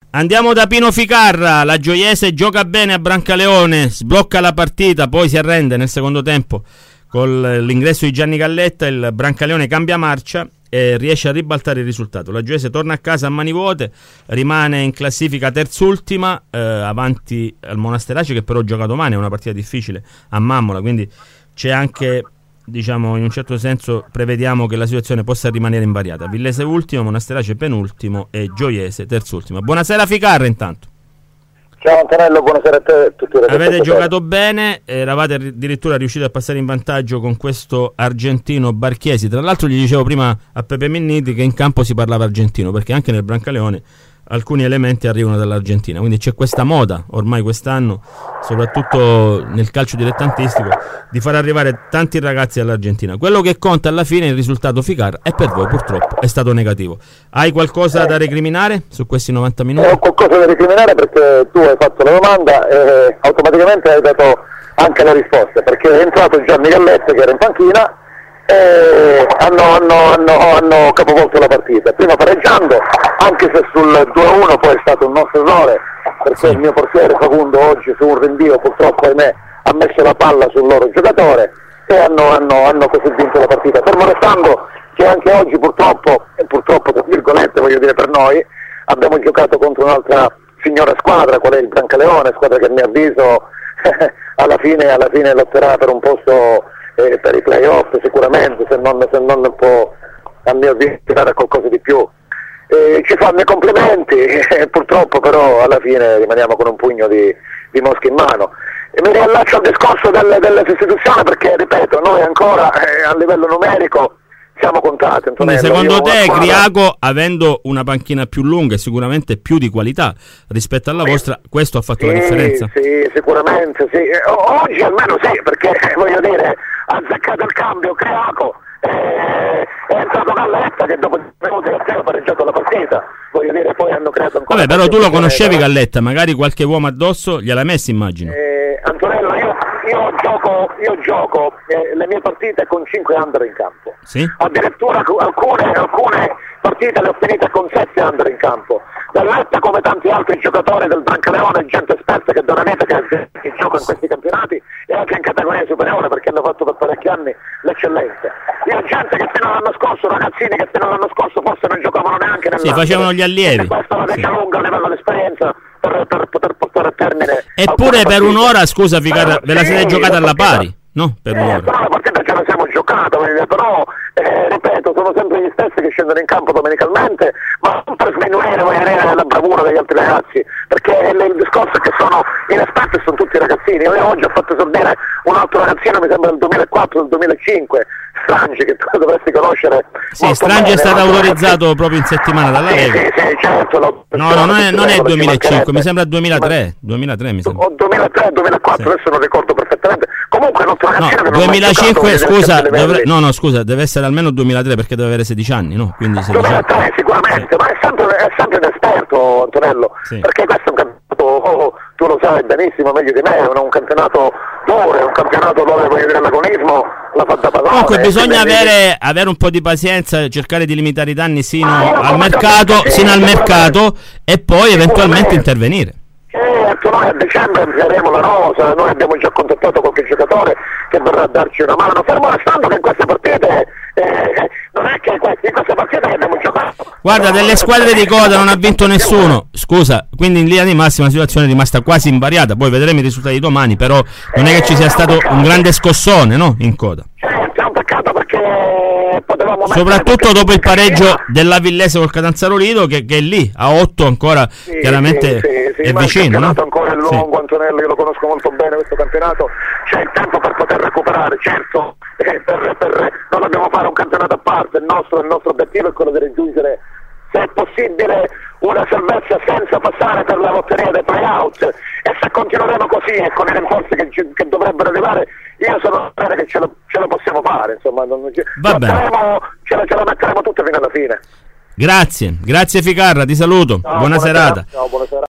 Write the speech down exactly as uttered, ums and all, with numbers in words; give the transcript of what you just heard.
Andiamo da Pino Ficarra. La Gioiese gioca bene a Brancaleone, sblocca la partita, poi si arrende nel secondo tempo con l'ingresso di Gianni Galletta. Il Brancaleone cambia marcia e riesce a ribaltare il risultato. La Gioiese torna a casa a mani vuote, rimane in classifica terzultima, eh, avanti al Monasterace, che però gioca domani, è una partita difficile a Mammola, quindi c'è anche, diciamo, in un certo senso prevediamo che la situazione possa rimanere invariata. Villese ultimo, Monasterace penultimo e Gioiese terzultimo. Buonasera Ficarra intanto. Ciao Antonello, buonasera a te e a tutti. Avete giocato bene, eravate addirittura riusciti a passare in vantaggio con questo argentino Barchiesi. Tra l'altro gli dicevo prima a Pepe Minniti che in campo si parlava argentino, perché anche nel Brancaleone alcuni elementi arrivano dall'Argentina, quindi c'è questa moda ormai quest'anno, soprattutto nel calcio dilettantistico, di far arrivare tanti ragazzi all'Argentina. Quello che conta alla fine è il risultato Ficarra, e per voi purtroppo è stato negativo. Hai qualcosa da recriminare su questi novanta minuti? Ho qualcosa da recriminare perché tu hai fatto la domanda e automaticamente hai dato anche la risposta, perché è entrato Gianni Galletta che era in panchina e hanno, hanno, hanno, hanno capovolto la partita, prima pareggiando, anche se sul due a uno poi è stato un nostro errore, perché il mio portiere Facundo oggi su un rinvio purtroppo ahimè ha messo la palla sul loro giocatore e hanno, hanno, hanno così vinto la partita, fermo restando che anche oggi purtroppo, e purtroppo tra virgolette voglio dire per noi, abbiamo giocato contro un'altra signora squadra, qual è il Brancaleone, squadra che a mio avviso alla fine, alla fine lotterà per un posto eh, per i play-off sicuramente, se non, se non può a mio avviso dare qualcosa di più. Eh, ci fanno i complimenti, eh, purtroppo però alla fine rimaniamo con un pugno di, di mosche in mano. E mi riallaccio al discorso delle, delle sostituzioni perché, ripeto, noi ancora eh, a livello numerico siamo contati. Antonello. Quindi secondo Io te squadra... Griaco, avendo una panchina più lunga e sicuramente più di qualità rispetto alla vostra, questo ha fatto sì, la differenza? Sì, sicuramente sì. Oggi almeno sì, perché voglio dire, ha azzeccato il cambio Griaco, eh, è entrato Galletta che dopo minuti ha pareggiato la partita, voglio dire, poi hanno creato ancora. Vabbè, però tu lo conoscevi Galletta, magari qualche uomo addosso gliel'ha messo, immagino. Eh, Antonello, io, io gioco, io gioco eh, le mie partite con cinque under in campo. Sì? Addirittura alcune, alcune partite le ho finite con sette under in campo. Galletta, come tanti altri giocatori del Brancaleone, gente esperta che dona vita che, che gioca in questi campionati e anche in categoria superiore perché hanno fatto per parecchi anni l'eccellenza. Io gente che fino all'anno scorso, ragazzini che fino all'anno scorso forse non giocavano neanche nel Sì, facevano gli allievi. Questa la sì. lunga a livello di esperienza per, per poter portare a termine. Eppure per un'ora, scusa Ficarra, ve la siete giocata alla pari? No, per eh, un'ora. però la partita ce la siamo giocata, però eh, ripeto, sono sempre gli stessi che scendono in campo domenicalmente, ma non per sminuire la bravura degli altri ragazzi, perché il, il discorso è che sono inesperti e sono tutti ragazzini. Io oggi ho fatto esordire un altro ragazzino, mi sembra del duemilaquattro, del duemilacinque, Strangi, che tu dovresti conoscere. Sì, Strangi è stato autorizzato proprio in settimana dalla Lega. Sì, sì, certo. Lo, no, no, non è, non è il duemilacinque, mi sembra duemilatré, duemilatré mi sembra. O duemilatré, duemilaquattro, sì. Adesso non ricordo perfettamente. Comunque non no, duemilacinque, scusa, dovre, no, no, scusa, deve essere almeno duemilatré perché deve avere sedici anni, no? Quindi duemilatré sicuramente, sì. Ma è sempre, è sempre un esperto, Antonello, sì. Perché questo è un campionato, oh, tu lo sai benissimo, meglio di me, è un campionato dove, è un campionato dove voglio dire l'agonismo la fa da padrone. Comunque bisogna avere, avere un po' di pazienza, cercare di limitare i danni sino ah, al mercato, sì, sino al mercato e poi eventualmente intervenire. Certo, noi a dicembre amplieremo la rosa, noi abbiamo già contattato qualche giocatore che verrà a darci una mano, fermo restando che in queste partite eh, non è che in queste partite che abbiamo giocato. Guarda, delle squadre di coda non ha vinto nessuno, scusa, quindi in linea di massima la situazione è rimasta quasi invariata, poi vedremo i risultati domani, però non è che ci sia stato un grande scossone, no, in coda. Certo, è un peccato perché potevamo soprattutto dopo il pareggio della Villese col Catanzaro Lido che, che è lì a otto ancora, sì, chiaramente sì, sì, è ma vicino, il campionato no? ancora è lungo, sì. Antonello, io lo conosco molto bene questo campionato, c'è il tempo per poter recuperare, certo, eh, per, per, non dobbiamo fare un campionato a parte, il nostro, il nostro obiettivo è quello di raggiungere, se è possibile, una salvezza senza passare per la lotteria dei play-out, e se continueremo così e con i rinforzi che, che dovrebbero arrivare, io sono spero che ce lo, ce lo possiamo fare, insomma, non, ce, Va bene. Ce la, ce la metteremo tutte fino alla fine. Grazie, grazie Ficarra, ti saluto, Ciao, buona buona serata. Ciao, buona serata.